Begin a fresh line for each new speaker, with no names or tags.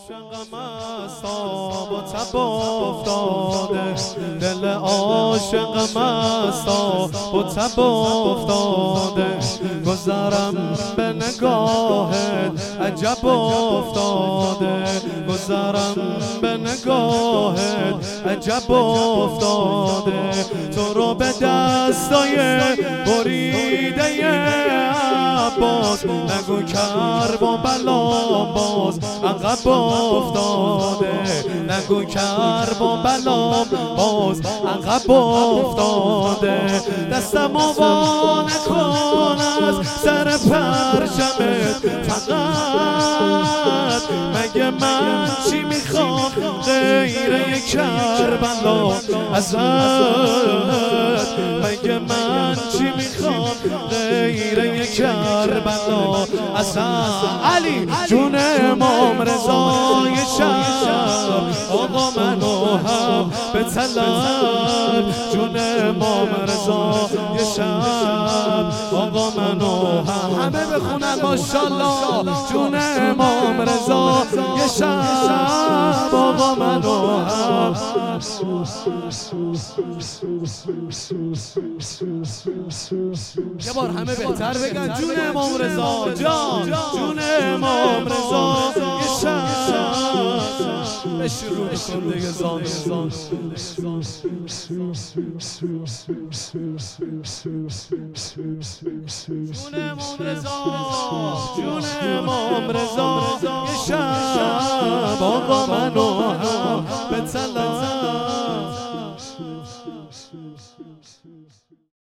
عاشقم است آب و تب افتاده، دل عاشقم است آب و تب افتاده، گذرم به نگاهت عجب افتاده، گذرم به نگاهت عجب افتاده، تو رو به دستای بریده عباس نگو کرب و بلام باز عقب افتاده، نگو کرب و بلام باز عقب افتاده، دستم وا نکن از سر پرچمت، فقط مگه من چی میخوام غیر یک کربلا ازت، مگه من چی میخوام غیر یک کربلا ازت. علی جون امام رضای شب آقا منو هم به طلب، جون امام رضای شب آقا منو همه بخونن ماشاءالله، جون امام رضای شب آقا منو هم. یه بار همه بهتر بگن جون امام رضا جان، جون امام رضا یه شب به شروع کن دیگه زان جون امام رضا، جون امام رضا یه شب آقا منو هم به طلب.